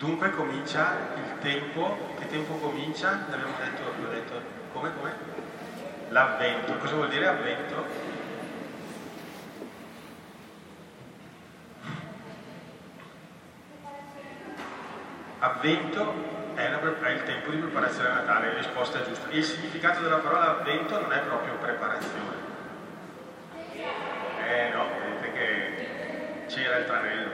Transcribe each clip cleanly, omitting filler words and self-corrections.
Dunque comincia il tempo. Che tempo comincia? L'abbiamo detto, come? L'avvento. Cosa vuol dire avvento? Avvento è il tempo di preparazione a Natale, la risposta è giusta. Il significato della parola avvento non è proprio preparazione. No, vedete che c'era il tranello.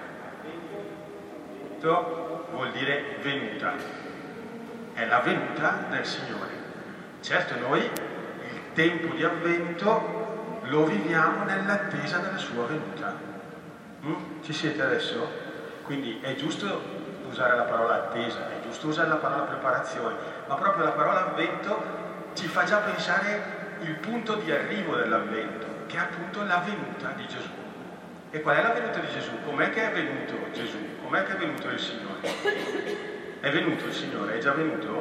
Avvento vuol dire venuta. È la venuta del Signore. Certo, noi il tempo di avvento lo viviamo nell'attesa della sua venuta. Ci siete adesso? Quindi è giusto usare la parola attesa, è giusto usare la parola preparazione, ma proprio la parola avvento ci fa già pensare il punto di arrivo dell'avvento, che è appunto la venuta di Gesù. E qual è la venuta di Gesù? Com'è che è venuto Gesù? Com'è che è venuto il Signore? È venuto il Signore? È già venuto?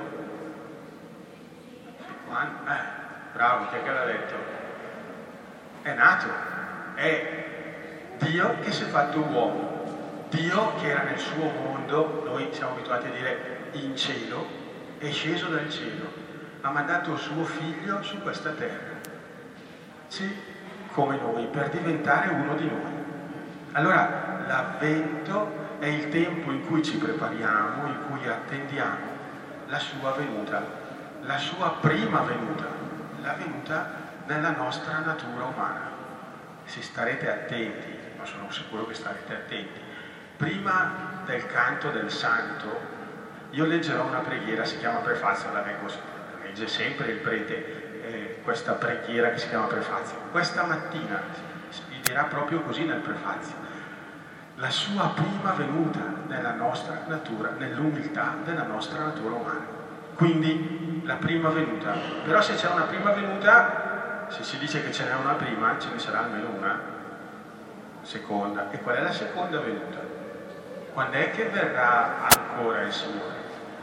Quando? Bravo, chi è che l'ha detto? È nato, è Dio che si è fatto uomo. Dio che era nel suo mondo, noi siamo abituati a dire in cielo, è sceso dal cielo, ha mandato il suo figlio su questa terra, sì, come noi, per diventare uno di noi. Allora l'avvento è il tempo in cui ci prepariamo, in cui attendiamo la sua venuta, la sua prima venuta, la venuta nella nostra natura umana. Se starete attenti, ma sono sicuro che starete attenti, prima del canto del santo, io leggerò una preghiera, si chiama prefazio, la legge sempre il prete, questa preghiera che si chiama prefazio. Questa mattina vi dirà proprio così nel prefazio, la sua prima venuta nella nostra natura, nell'umiltà della nostra natura umana. Quindi la prima venuta. Però se c'è una prima venuta, se si dice che ce n'è una prima, ce ne sarà almeno una seconda. E qual è la seconda venuta? Quando è che verrà ancora il Signore?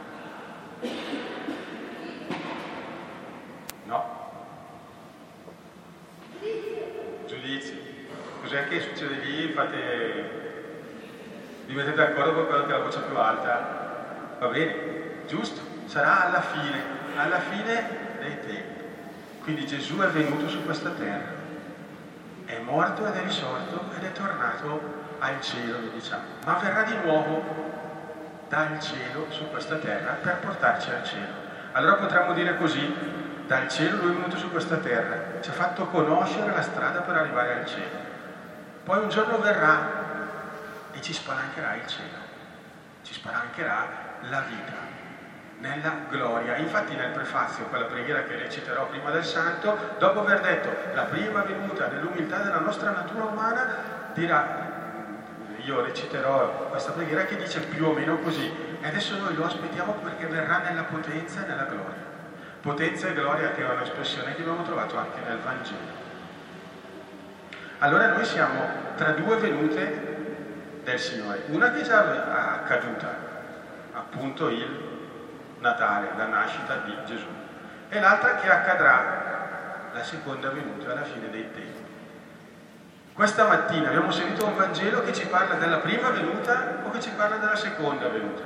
No? Giudizio. Cos'è che succede lì? Vi mettete d'accordo con quello che ha la voce più alta? Va bene? Giusto? Sarà alla fine dei tempi. Quindi Gesù è venuto su questa terra, è morto ed è risorto ed è tornato al cielo, diciamo, ma verrà di nuovo dal cielo su questa terra per portarci al cielo. Allora potremmo dire così: dal cielo lui è venuto su questa terra, ci ha fatto conoscere la strada per arrivare al cielo, poi un giorno verrà e ci spalancherà il cielo, ci spalancherà la vita nella gloria. Infatti nel prefazio, quella preghiera che reciterò prima del santo, dopo aver detto la prima venuta nell'umiltà della nostra natura umana, dirà, io reciterò questa preghiera che dice più o meno così: e adesso noi lo aspettiamo perché verrà nella potenza e nella gloria. Potenza e gloria, che è un'espressione che abbiamo trovato anche nel Vangelo. Allora noi siamo tra due venute del Signore, una che è già accaduta, appunto il Natale, la nascita di Gesù, e l'altra che accadrà, la seconda venuta alla fine dei tempi. Questa mattina abbiamo sentito un Vangelo che ci parla della prima venuta o che ci parla della seconda venuta?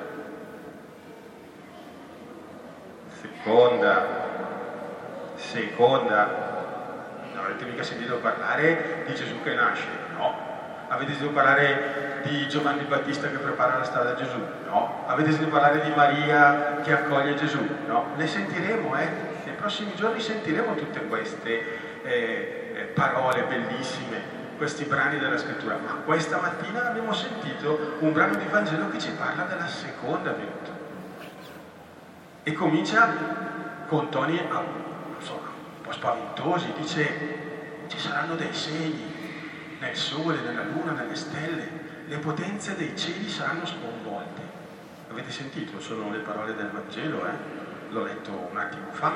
Seconda. Non avete mica sentito parlare di Gesù che nasce? No. Avete sentito parlare di Giovanni Battista che prepara la strada a Gesù? No. Avete sentito parlare di Maria che accoglie Gesù? No. Le sentiremo, nei prossimi giorni sentiremo tutte queste parole bellissime, questi brani della scrittura. Ma questa mattina abbiamo sentito un brano di Vangelo che ci parla della seconda venuta. E comincia con toni un po' spaventosi, dice: ci saranno dei segni nel sole, nella luna, nelle stelle, le potenze dei cieli saranno sconvolte. Avete sentito? Sono le parole del Vangelo, l'ho letto un attimo fa.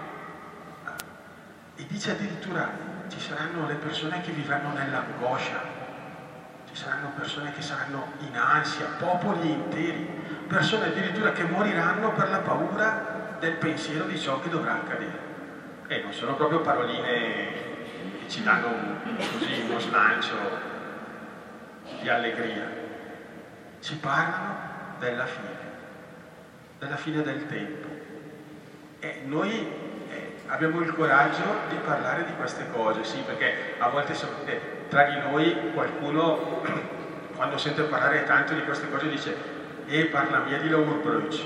E dice addirittura: ci saranno le persone che vivranno nell'angoscia, ci saranno persone che saranno in ansia, popoli interi, persone addirittura che moriranno per la paura del pensiero di ciò che dovrà accadere. E non sono proprio paroline che ci danno così uno slancio di allegria. Ci parlano della fine del tempo. E noi abbiamo il coraggio di parlare di queste cose, sì, perché a volte tra di noi qualcuno quando sente parlare tanto di queste cose dice parla mia di Laurbruch,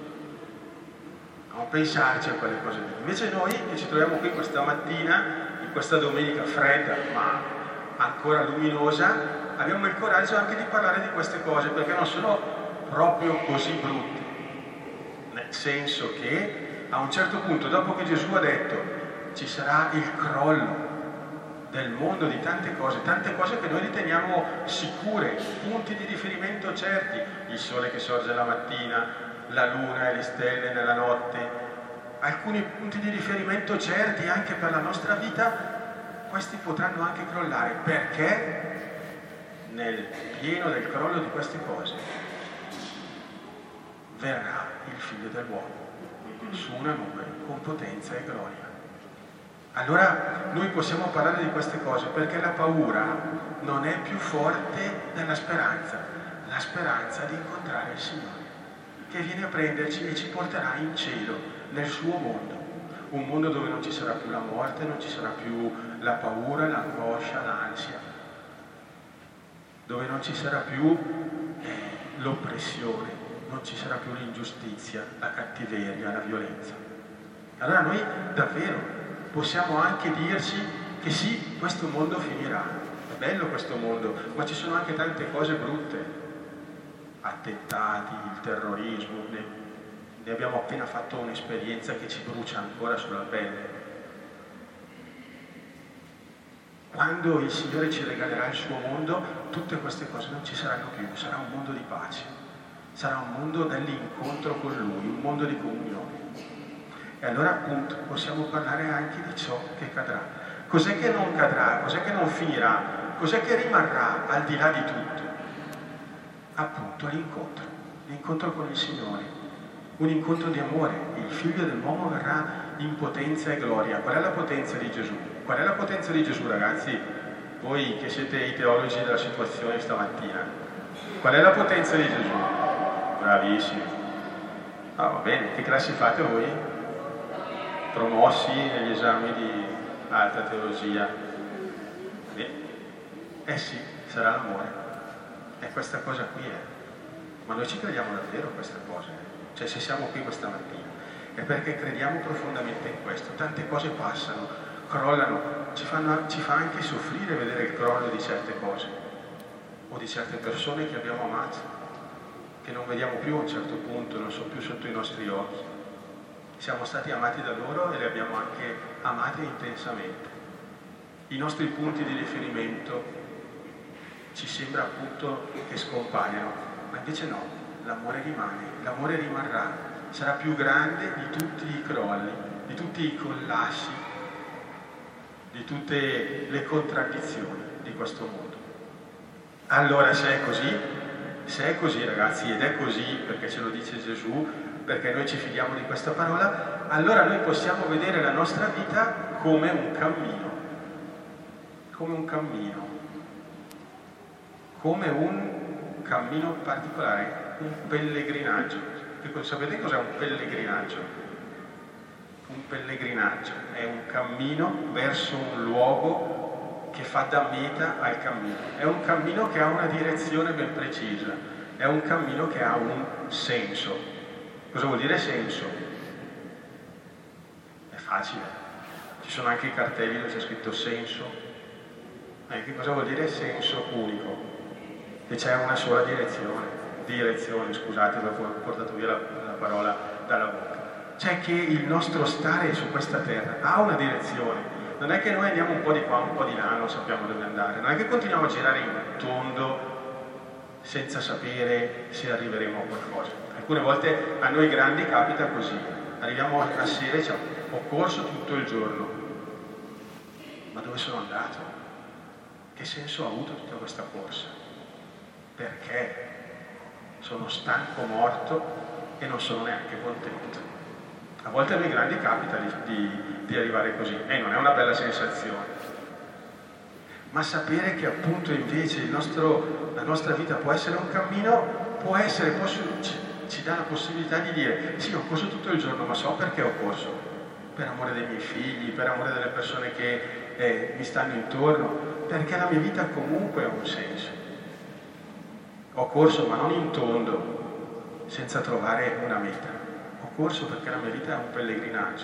non pensarci a quelle cose lì. Invece noi che ci troviamo qui questa mattina, in questa domenica fredda ma ancora luminosa, abbiamo il coraggio anche di parlare di queste cose, perché non sono proprio così brutte, nel senso che a un certo punto, dopo che Gesù ha detto ci sarà il crollo del mondo di tante cose che noi riteniamo sicure, punti di riferimento certi, il sole che sorge la mattina, la luna e le stelle nella notte, alcuni punti di riferimento certi anche per la nostra vita, questi potranno anche crollare, perché nel pieno del crollo di queste cose verrà il Figlio dell'uomo su una nube con potenza e gloria. Allora noi possiamo parlare di queste cose perché la paura non è più forte della speranza, la speranza di incontrare il Signore, che viene a prenderci e ci porterà in cielo, nel suo mondo, un mondo dove non ci sarà più la morte, non ci sarà più la paura, l'angoscia, l'ansia, dove non ci sarà più l'oppressione, non ci sarà più l'ingiustizia, la cattiveria, la violenza. Allora noi davvero possiamo anche dirci che sì, questo mondo finirà, è bello questo mondo, ma ci sono anche tante cose brutte, attentati, il terrorismo, ne abbiamo appena fatto un'esperienza che ci brucia ancora sulla pelle. Quando il Signore ci regalerà il suo mondo, tutte queste cose non ci saranno più, sarà un mondo di pace, sarà un mondo dell'incontro con Lui, un mondo di comunione. E allora appunto possiamo parlare anche di ciò che cadrà. Cos'è che non cadrà? Cos'è che non finirà? Cos'è che rimarrà al di là di tutto? Appunto l'incontro con il Signore, un incontro di amore. Il Figlio dell'uomo verrà in potenza e gloria. Qual è la potenza di Gesù? Qual è la potenza di Gesù, ragazzi? Voi che siete i teologi della situazione stamattina, qual è la potenza di Gesù? Bravissimi. Ah, va bene, che classi fate voi? Promossi negli esami di alta teologia? Sì, sarà l'amore. E questa cosa qui è. Ma noi ci crediamo davvero a questa cosa? Cioè, se siamo qui questa mattina è perché crediamo profondamente in questo. Tante cose passano, crollano, ci fa anche soffrire vedere il crollo di certe cose o di certe persone che abbiamo amato, che non vediamo più a un certo punto, non sono più sotto i nostri occhi. Siamo stati amati da loro e le abbiamo anche amate intensamente. I nostri punti di riferimento ci sembra appunto che scompaiano, ma invece no, l'amore rimane, l'amore rimarrà, sarà più grande di tutti i crolli, di tutti i collassi, di tutte le contraddizioni di questo mondo. Allora se è così ragazzi, ed è così perché ce lo dice Gesù, perché noi ci fidiamo di questa parola, allora noi possiamo vedere la nostra vita come un cammino, particolare, un pellegrinaggio. Sapete cos'è un pellegrinaggio? Un pellegrinaggio è un cammino verso un luogo che fa da meta al cammino. È un cammino che ha una direzione ben precisa, è un cammino che ha un senso. Cosa vuol dire senso? È facile. Ci sono anche i cartelli dove c'è scritto senso. Che cosa vuol dire senso unico? Che c'è una sola direzione, scusate, ho portato via la parola dalla bocca. Cioè che il nostro stare su questa terra ha una direzione. Non è che noi andiamo un po' di qua, un po' di là, non sappiamo dove andare. Non è che continuiamo a girare in tondo senza sapere se arriveremo a qualcosa. Alcune volte a noi grandi capita così. Arriviamo a sera e ho corso tutto il giorno. Ma dove sono andato? Che senso ha avuto tutta questa corsa? Perché sono stanco, morto e non sono neanche contento. A volte a noi grandi capita di arrivare così e non è una bella sensazione. Ma sapere che appunto invece la nostra vita può essere un cammino può essere, ci dà la possibilità di dire sì, ho corso tutto il giorno, ma so perché ho corso, per amore dei miei figli, per amore delle persone che mi stanno intorno, perché la mia vita comunque ha un senso. Ho corso ma non in tondo, senza trovare una meta. Ho corso perché la mia vita è un pellegrinaggio.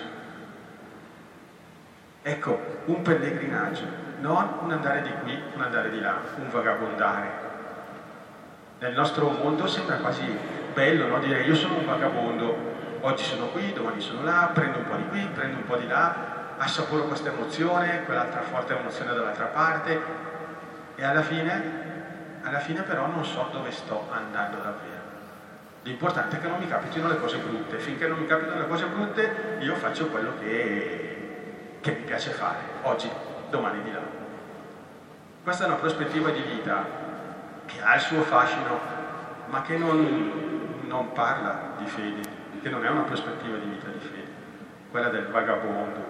Ecco, un pellegrinaggio, non un andare di qui, un andare di là, un vagabondare. Nel nostro mondo sembra quasi bello, no? Dire io sono un vagabondo, oggi sono qui, domani sono là, prendo un po' di qui, prendo un po' di là, assaporo questa emozione, quell'altra forte emozione dall'altra parte, e alla fine però non so dove sto andando davvero. L'importante è che non mi capitino le cose brutte. Finché non mi capitano le cose brutte, io faccio quello che mi piace fare, oggi, domani di là. Questa è una prospettiva di vita che ha il suo fascino, ma che non parla di fede, che non è una prospettiva di vita di fede, quella del vagabondo.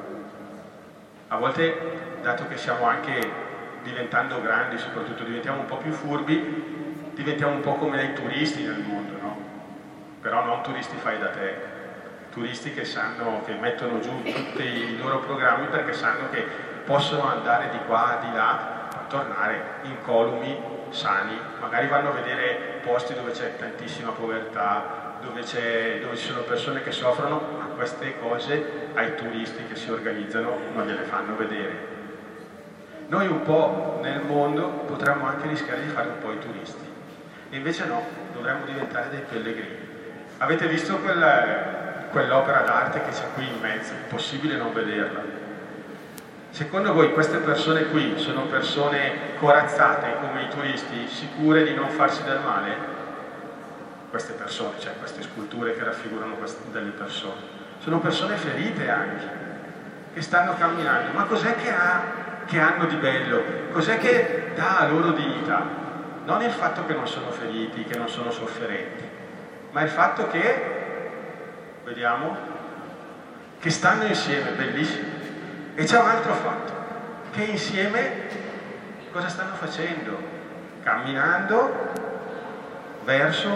A volte, dato che stiamo anche diventando grandi, soprattutto diventiamo un po' più furbi, diventiamo un po' come dei turisti nel mondo, no? Però non turisti fai da te, turisti che sanno, che mettono giù tutti i loro programmi perché sanno che possono andare di qua, di là, a tornare incolumi, sani, magari vanno a vedere posti dove c'è tantissima povertà, dove ci sono persone che soffrono, ma queste cose ai turisti che si organizzano non gliele fanno vedere. Noi un po' nel mondo potremmo anche rischiare di fare un po' i turisti, e invece no, dovremmo diventare dei pellegrini. Avete visto quell'opera d'arte che c'è qui in mezzo? È possibile non vederla? Secondo voi queste persone qui sono persone corazzate come i turisti, sicure di non farsi del male? Queste persone, cioè queste sculture che raffigurano delle persone, sono persone ferite anche, che stanno camminando. Ma cos'è che hanno di bello? Cos'è che dà loro dignità? Non il fatto che non sono feriti, che non sono sofferenti, ma il fatto che, vediamo, che stanno insieme, bellissimo. E c'è un altro fatto, che insieme cosa stanno facendo? Camminando verso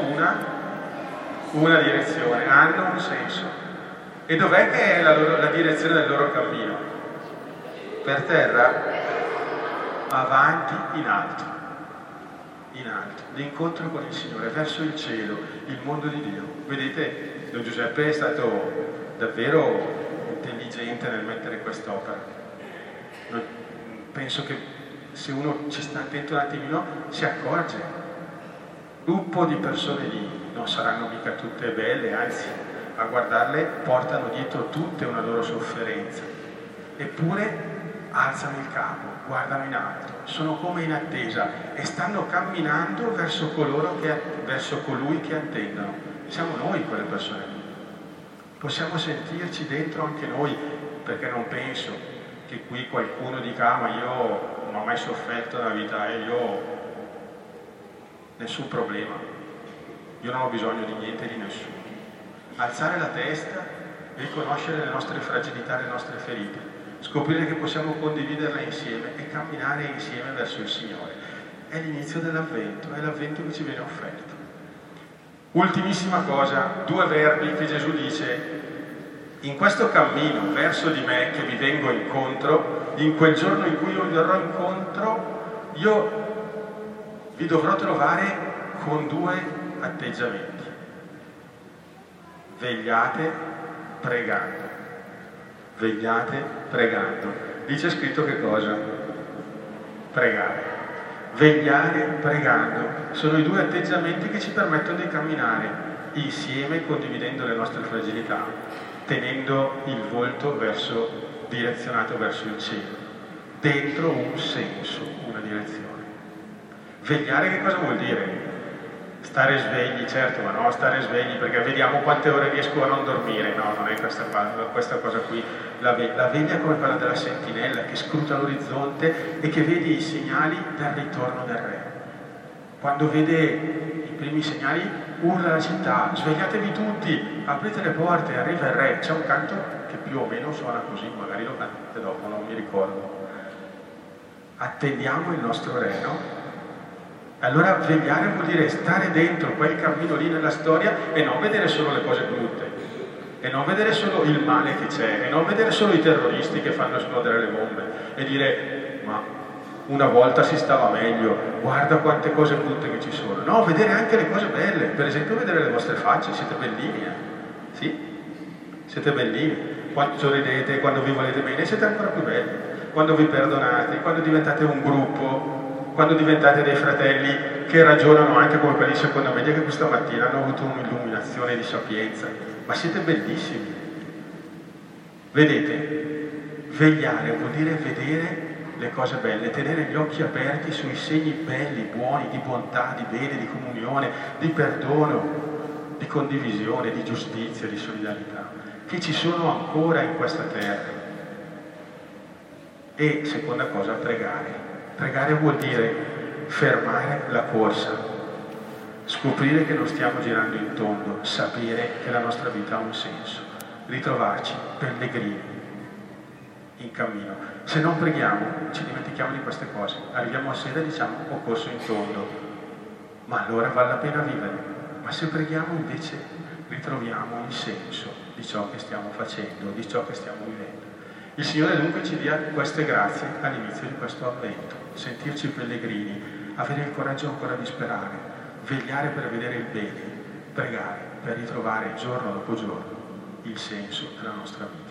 una direzione, hanno un senso. E dov'è che è la direzione del loro cammino? Per terra, avanti, in alto, l'incontro con il Signore, verso il cielo, il mondo di Dio. Vedete, Don Giuseppe è stato davvero intelligente nel mettere quest'opera. Penso che se uno ci sta attento un attimino si accorge. Gruppo di persone lì non saranno mica tutte belle, anzi, a guardarle portano dietro tutte una loro sofferenza. Eppure alzano il capo, guardano in alto, sono come in attesa e stanno camminando verso colui che attendono. Siamo noi quelle persone lì. Possiamo sentirci dentro anche noi, perché non penso che qui qualcuno dica ma io non ho mai sofferto nella vita e io nessun problema, io non ho bisogno di niente e di nessuno. Alzare la testa, riconoscere le nostre fragilità, le nostre ferite, scoprire che possiamo condividerle insieme e camminare insieme verso il Signore. È l'inizio dell'Avvento, è l'Avvento che ci viene offerto. Ultimissima cosa, 2 verbi che Gesù dice: in questo cammino verso di me che vi vengo incontro, in quel giorno in cui io vi verrò incontro, io vi dovrò trovare con 2 atteggiamenti. Vegliate pregando. Vegliate pregando. Dice scritto che cosa? Pregare. Vegliare pregando. Sono i 2 atteggiamenti che ci permettono di camminare insieme, condividendo le nostre fragilità, tenendo il volto direzionato verso il cielo, dentro un senso, una direzione. Vegliare che cosa vuol dire? Stare svegli, certo, ma no, stare svegli perché vediamo quante ore riesco a non dormire. No, non è questa cosa qui. La veglia è come quella della sentinella che scruta l'orizzonte e che vede i segnali del ritorno del re. Quando vede i primi segnali urla alla città: svegliatevi tutti, aprite le porte, arriva il re. C'è un canto che più o meno suona così, magari lo cantate dopo, non mi ricordo. Attendiamo il nostro re, no? Allora vegliare vuol dire stare dentro quel cammino lì nella storia e non vedere solo le cose brutte, e non vedere solo il male che c'è, e non vedere solo i terroristi che fanno esplodere le bombe e dire ma una volta si stava meglio, guarda quante cose brutte che ci sono. No, vedere anche le cose belle, per esempio vedere le vostre facce, siete bellini, Sì, siete bellini. Quando sorridete, quando vi volete bene, siete ancora più belli. Quando vi perdonate, quando diventate un gruppo, quando diventate dei fratelli che ragionano anche come quelli di seconda media che questa mattina hanno avuto un'illuminazione di sapienza. Ma siete bellissimi. Vedete, vegliare vuol dire vedere le cose belle, tenere gli occhi aperti sui segni belli, buoni, di bontà, di bene, di comunione, di perdono, di condivisione, di giustizia, di solidarietà, che ci sono ancora in questa terra. E seconda cosa, pregare. Pregare vuol dire fermare la corsa, scoprire che non stiamo girando in tondo, sapere che la nostra vita ha un senso, ritrovarci pellegrini in cammino. Se non preghiamo ci dimentichiamo di queste cose, arriviamo a sera e diciamo ho corso in tondo, ma allora vale la pena vivere. Ma se preghiamo invece ritroviamo il senso di ciò che stiamo facendo, di ciò che stiamo vivendo. Il Signore dunque ci dia queste grazie all'inizio di questo avvento, sentirci pellegrini, avere il coraggio ancora di sperare, vegliare per vedere il bene, pregare per ritrovare giorno dopo giorno il senso della nostra vita.